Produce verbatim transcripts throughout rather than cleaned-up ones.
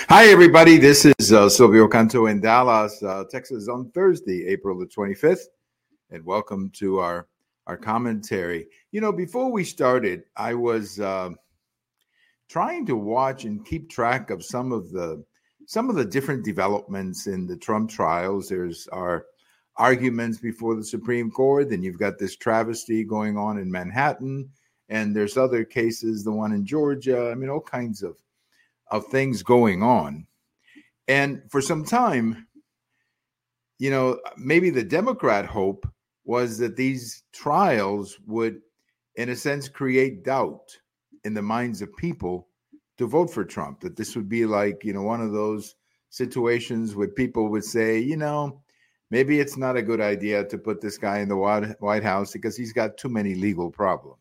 Hi, everybody. This is uh, Silvio Canto in Dallas, uh, Texas on Thursday, April the twenty-fifth. And welcome to our, our commentary. You know, before we started, I was uh, trying to watch and keep track of some of the some of the different developments in the Trump trials. There's our arguments before the Supreme Court. Then you've got this travesty going on in Manhattan. And there's other cases, the one in Georgia. I mean, all kinds of of things going on. And for some time, you know, maybe the Democrat hope was that these trials would, in a sense, create doubt in the minds of people to vote for Trump, that this would be like, you know, one of those situations where people would say, you know, maybe it's not a good idea to put this guy in the White House because he's got too many legal problems.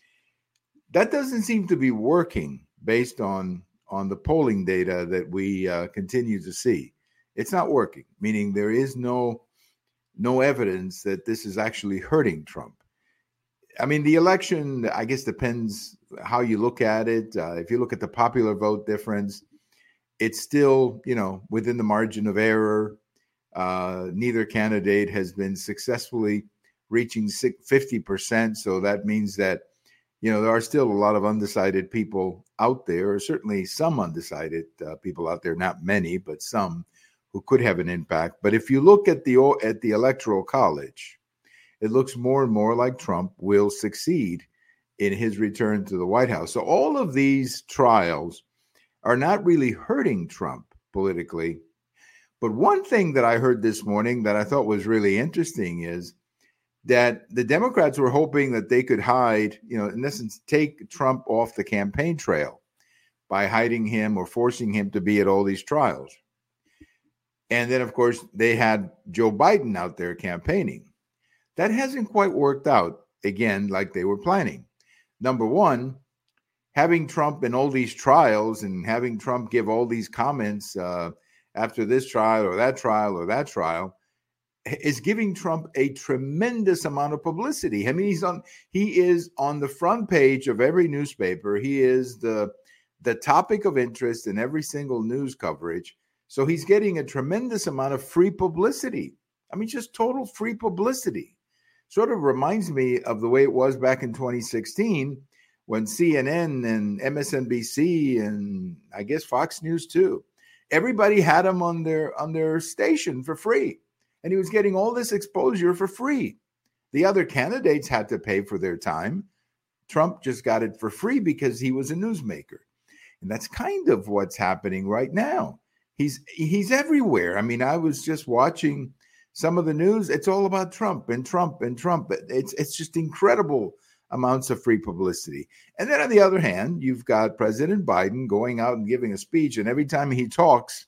That doesn't seem to be working based on on the polling data that we uh, continue to see. It's not working, meaning there is no no evidence that this is actually hurting Trump. I mean, the election, I guess, depends how you look at it. Uh, if you look at the popular vote difference, it's still, you know, within the margin of error. Uh, neither candidate has been successfully reaching fifty percent. So that means that, you know, there are still a lot of undecided people out there, or certainly some undecided uh, people out there, not many, but some who could have an impact. But if you look at the at the Electoral College, it looks more and more like Trump will succeed in his return to the White House. So all of these trials are not really hurting Trump politically. But one thing that I heard this morning that I thought was really interesting is that the Democrats were hoping that they could hide, you know, in essence, take Trump off the campaign trail by hiding him or forcing him to be at all these trials. And then, of course, they had Joe Biden out there campaigning. That hasn't quite worked out, again, like they were planning. Number one, having Trump in all these trials and having Trump give all these comments uh, after this trial or that trial or that trial is giving Trump a tremendous amount of publicity. I mean, he's on he is on the front page of every newspaper. He is the the topic of interest in every single news coverage. So he's getting a tremendous amount of free publicity. I mean, just total free publicity. Sort of reminds me of the way it was back in twenty sixteen when C N N and M S N B C and I guess Fox News too, everybody had him on their on their station for free. And he was getting all this exposure for free. The other candidates had to pay for their time. Trump just got it for free because he was a newsmaker. And that's kind of what's happening right now. He's he's everywhere. I mean, I was just watching some of the news. It's all about Trump and Trump and Trump. It's it's just incredible amounts of free publicity. And then on the other hand, you've got President Biden going out and giving a speech. And every time he talks,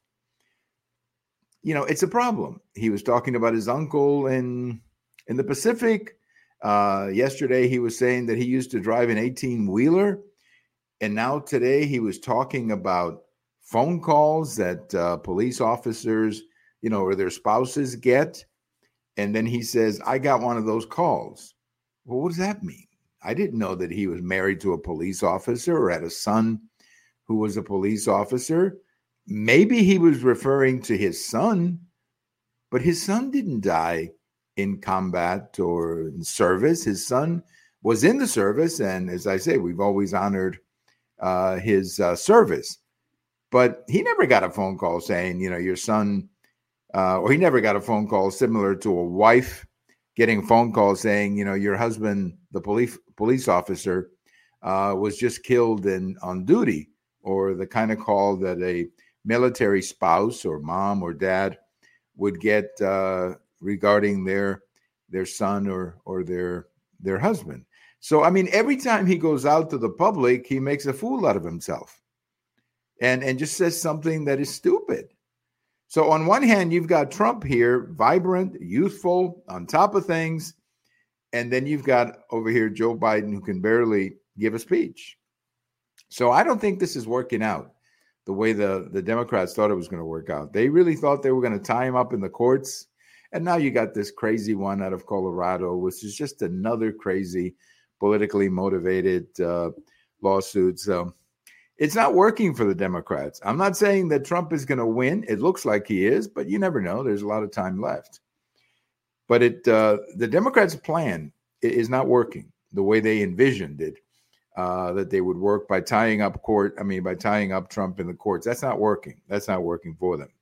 you know, it's a problem. He was talking about his uncle in in the Pacific. Uh, yesterday, he was saying that he used to drive an eighteen-wheeler. And now today, he was talking about phone calls that uh, police officers, you know, or their spouses get. And then he says, I got one of those calls. Well, what does that mean? I didn't know that he was married to a police officer or had a son who was a police officer. Maybe he was referring to his son, but his son didn't die in combat or in service. His son was in the service. And as I say, we've always honored uh, his uh, service. But he never got a phone call saying, you know, your son, uh, or he never got a phone call similar to a wife getting a phone call saying, you know, your husband, the police police officer, uh, was just killed in on duty, or the kind of call that a military spouse or mom or dad would get uh, regarding their their son or or their their husband. So, I mean, every time he goes out to the public, he makes a fool out of himself and, and just says something that is stupid. So on one hand, you've got Trump here, vibrant, youthful, on top of things. And then you've got over here Joe Biden, who can barely give a speech. So I don't think this is working out the way the, the Democrats thought it was going to work out. They really thought they were going to tie him up in the courts. And now you got this crazy one out of Colorado, which is just another crazy politically motivated uh, lawsuit. So it's not working for the Democrats. I'm not saying that Trump is going to win. It looks like he is, but you never know. There's a lot of time left. But it uh, the Democrats' plan is not working the way they envisioned it, uh, that they would work by tying up court. I mean, by tying up Trump in the courts. That's not working. That's not working for them.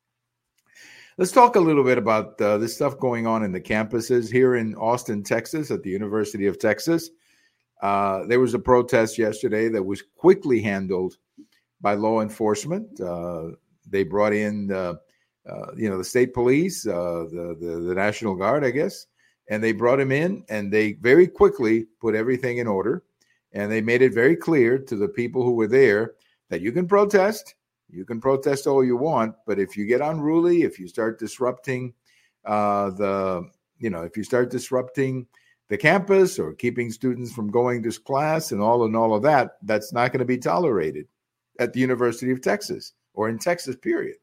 Let's talk a little bit about uh, this stuff going on in the campuses here in Austin, Texas, at the University of Texas. Uh, there was a protest yesterday that was quickly handled by law enforcement. Uh, they brought in, uh, uh, you know, the state police, uh, the, the the National Guard, I guess, and they brought him in, and they very quickly put everything in order, and they made it very clear to the people who were there that you can protest. You can protest all you want, but if you get unruly, if you start disrupting uh, the, you know, if you start disrupting the campus or keeping students from going to class and all and all of that, that's not going to be tolerated at the University of Texas or in Texas, period.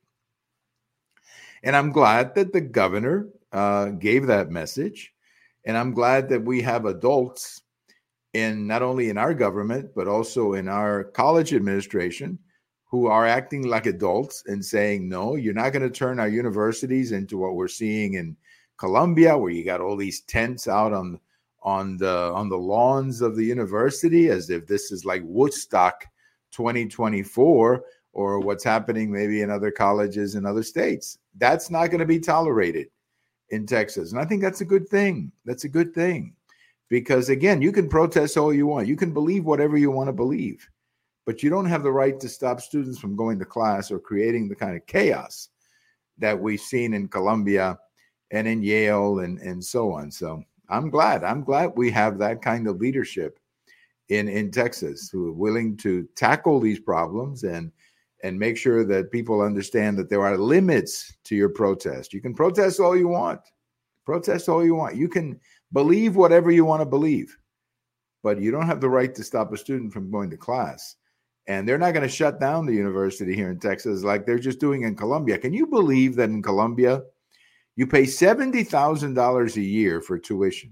And I'm glad that the governor uh, gave that message. And I'm glad that we have adults in not only in our government, but also in our college administration who are acting like adults and saying, no, you're not going to turn our universities into what we're seeing in Columbia, where you got all these tents out on, on the on the lawns of the university, as if this is like Woodstock twenty twenty-four or what's happening maybe in other colleges in other states. That's not going to be tolerated in Texas. And I think that's a good thing. That's a good thing. Because, again, you can protest all you want. You can believe whatever you want to believe. But you don't have the right to stop students from going to class or creating the kind of chaos that we've seen in Columbia and in Yale and, and so on. So I'm glad. I'm glad we have that kind of leadership in, in Texas who are willing to tackle these problems and, and make sure that people understand that there are limits to your protest. You can protest all you want. Protest all you want. You can believe whatever you want to believe, but you don't have the right to stop a student from going to class. And they're not going to shut down the university here in Texas like they're just doing in Columbia. Can you believe that in Columbia, you pay seventy thousand dollars a year for tuition?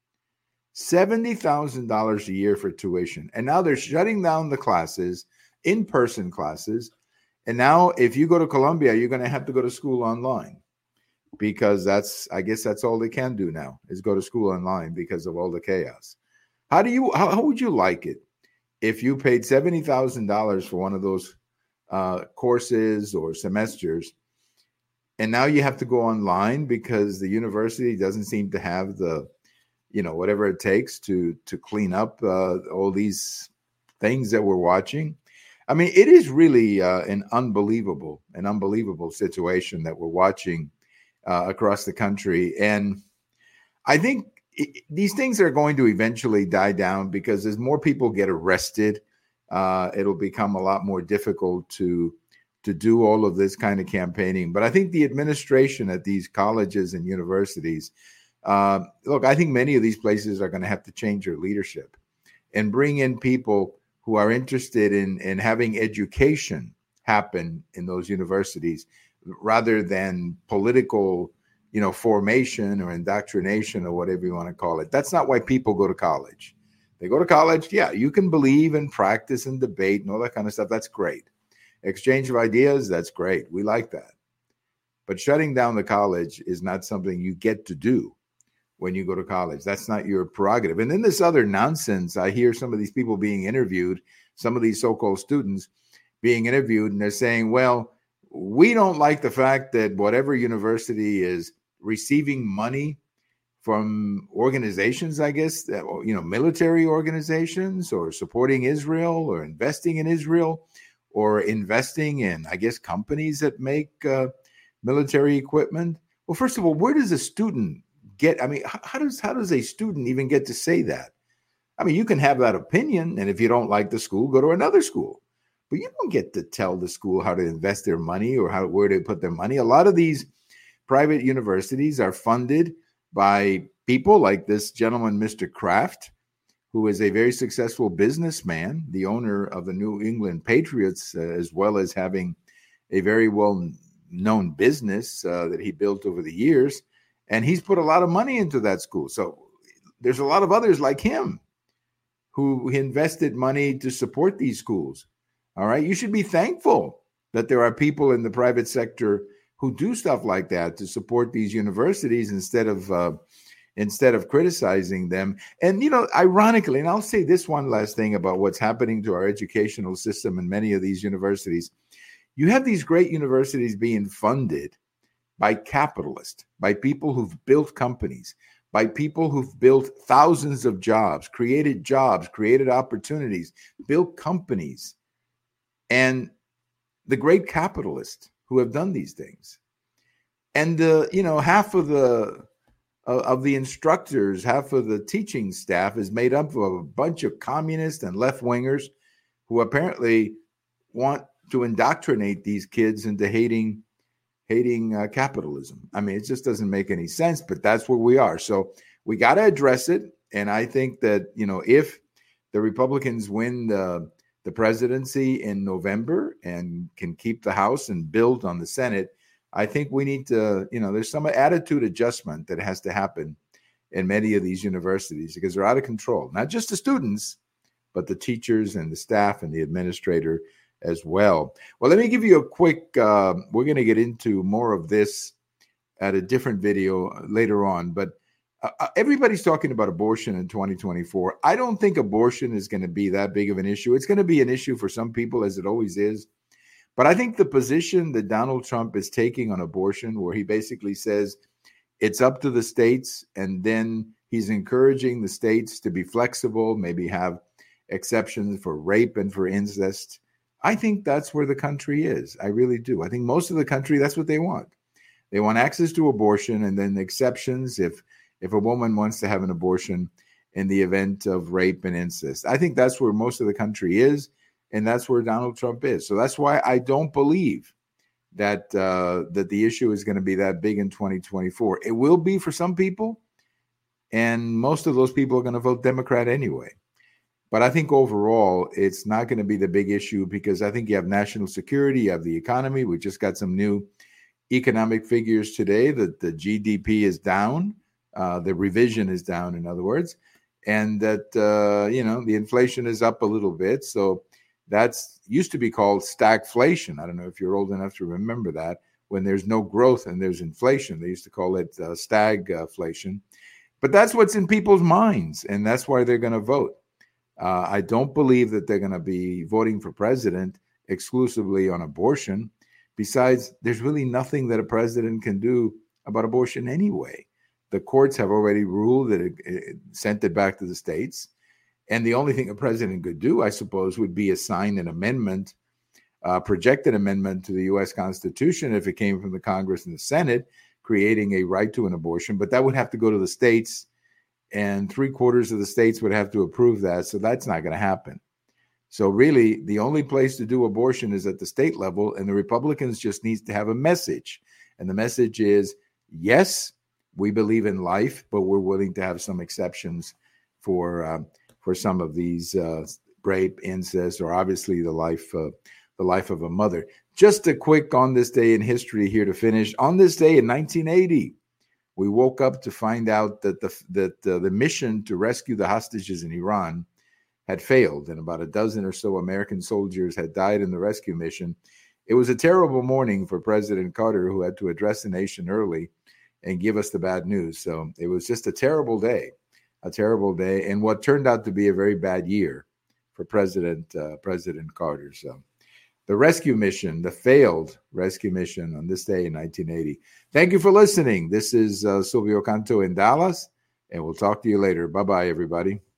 seventy thousand dollars a year for tuition. And now they're shutting down the classes, in-person classes. And now if you go to Columbia, you're going to have to go to school online because that's, I guess that's all they can do now is go to school online because of all the chaos. How do you, how, how would you like it if you paid seventy thousand dollars for one of those uh, courses or semesters, and now you have to go online because the university doesn't seem to have the, you know, whatever it takes to to clean up uh, all these things that we're watching? I mean, it is really uh, an unbelievable, an unbelievable situation that we're watching uh, across the country. And I think it, these things are going to eventually die down because as more people get arrested, uh, it'll become a lot more difficult to to do all of this kind of campaigning. But I think the administration at these colleges and universities, uh, look, I think many of these places are going to have to change their leadership and bring in people who are interested in, in having education happen in those universities rather than political, you know, formation or indoctrination or whatever you want to call it. That's not why people go to college. They go to college, yeah, you can believe and practice and debate and all that kind of stuff. That's great. Exchange of ideas, that's great. We like that. But shutting down the college is not something you get to do when you go to college. That's not your prerogative. And then this other nonsense, I hear some of these people being interviewed, some of these so-called students being interviewed, and they're saying, well, we don't like the fact that whatever university is receiving money from organizations, I guess, that, you know, military organizations or supporting Israel or investing in Israel or investing in, I guess, companies that make uh, military equipment. Well, first of all, where does a student get? I mean, how does how does a student even get to say that? I mean, you can have that opinion, and if you don't like the school, go to another school. But you don't get to tell the school how to invest their money or how where to put their money. A lot of these private universities are funded by people like this gentleman, Mister Kraft, who is a very successful businessman, the owner of the New England Patriots, uh, as well as having a very well-known business uh, that he built over the years. And he's put a lot of money into that school. So there's a lot of others like him who invested money to support these schools. All right. You should be thankful that there are people in the private sector who do stuff like that to support these universities instead of uh, instead of criticizing them. And, you know, ironically, and I'll say this one last thing about what's happening to our educational system in many of these universities. You have these great universities being funded by capitalists, by people who've built companies, by people who've built thousands of jobs, created jobs, created opportunities, built companies, and the great capitalists who have done these things. And, uh, you know, half of the uh, of the instructors, half of the teaching staff is made up of a bunch of communists and left-wingers who apparently want to indoctrinate these kids into hating hating uh, capitalism. I mean, it just doesn't make any sense, but that's where we are. So we got to address it. And I think that, you know, if the Republicans win the, the presidency in November and can keep the House and build on the Senate, I think we need to, you know, there's some attitude adjustment that has to happen in many of these universities because they're out of control. Not just the students, but the teachers and the staff and the administrator as well. Well, let me give you a quick, uh, we're going to get into more of this at a different video later on, but uh, everybody's talking about abortion in twenty twenty-four. I don't think abortion is going to be that big of an issue. It's going to be an issue for some people, as it always is. But I think the position that Donald Trump is taking on abortion, where he basically says it's up to the states, and then he's encouraging the states to be flexible, maybe have exceptions for rape and for incest. I think that's where the country is. I really do. I think most of the country, that's what they want. They want access to abortion and then exceptions if if a woman wants to have an abortion in the event of rape and incest. I think that's where most of the country is, and that's where Donald Trump is. So that's why I don't believe that uh, that the issue is going to be that big in twenty twenty-four. It will be for some people, and most of those people are going to vote Democrat anyway. But I think overall, it's not going to be the big issue because I think you have national security, you have the economy. We just got some new economic figures today that the G D P is down. Uh, the revision is down, in other words, and that, uh, you know, the inflation is up a little bit. So that's used to be called stagflation. I don't know if you're old enough to remember that. When there's no growth and there's inflation, they used to call it uh, stagflation. But that's what's in people's minds, and that's why they're going to vote. Uh, I don't believe that they're going to be voting for president exclusively on abortion. Besides, there's really nothing that a president can do about abortion anyway. The courts have already ruled that it, it sent it back to the states. And the only thing a president could do, I suppose, would be assign an amendment, uh, projected amendment to the U S Constitution if it came from the Congress and the Senate, creating a right to an abortion. But that would have to go to the states, and three quarters of the states would have to approve that. So that's not going to happen. So really, the only place to do abortion is at the state level, and the Republicans just need to have a message. And the message is, yes, we believe in life, but we're willing to have some exceptions for uh, for some of these uh, rape, incest, or obviously the life uh, the life of a mother. Just a quick on this day in history here to finish. On this day in nineteen eighty, we woke up to find out that the that uh, the mission to rescue the hostages in Iran had failed, and about a dozen or so American soldiers had died in the rescue mission. It was a terrible morning for President Carter, who had to address the nation early and give us the bad news. So it was just a terrible day, a terrible day, and what turned out to be a very bad year for President uh, President Carter. So the rescue mission, the failed rescue mission on this day in nineteen eighty. Thank you for listening. This is uh, Silvio Canto in Dallas, and we'll talk to you later. Bye-bye, everybody.